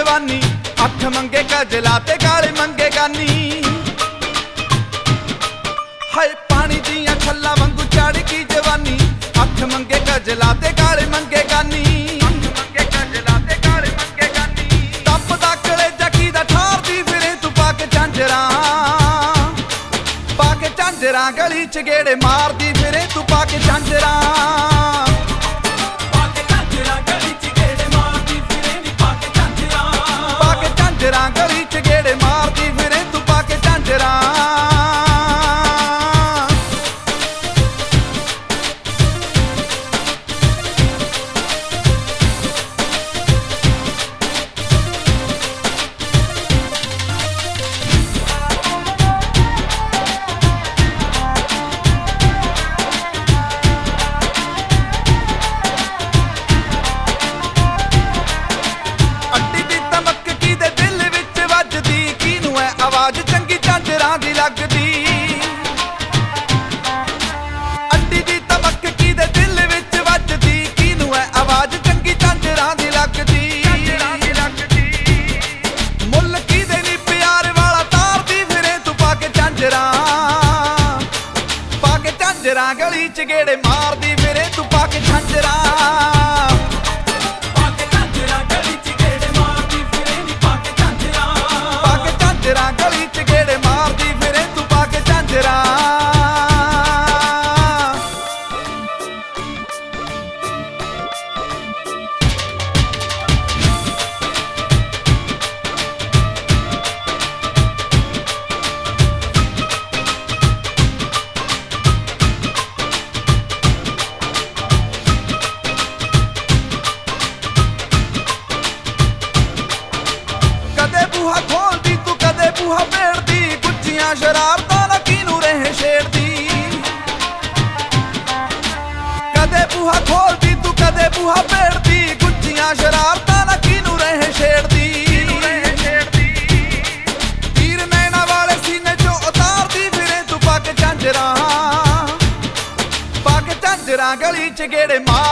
जवानी अख मंगे कजला ते काले मंगे गानी हाय पानी दियां छल्लां वांगू चढ़ की जवानी अख मंगे कजला ते काले मंगे गानी तपदा कलेजा कीदा ठारदी फिरे तू पाके झांजरां गली च गेड़े मारदी फिरे तू पाके झांजरां गली च गेड़े मारदी फिरे तू पाके झांजरां आवाज चंगी झांजरां दी लगदी अड्डी दी तमक कीदे दिल विच वजदी किनू है आवाज चंगी झांजरां दी लगदी मुल कीदे नी प्यार वाला तारदी फिरे तू पाके झांजरां गली च गेड़े मारदी फिरे तू पाके झांजरां गली च गेड़े मारदी फिरे तू पाके झांजरां कदे बूहा खोलदी तू कदे बूहा फेरदी गुच्चियां शरारतां ना किनू रहे छेड़दी कदे बूहा खोलदी तू कदे बूहा फेरदी गुच्चियां शरारतां ना किनू रहे छेड़दी तीर नैना वाले सीने चो उतारदी फिरे तू पाके झांजरां गली च गेड़े मार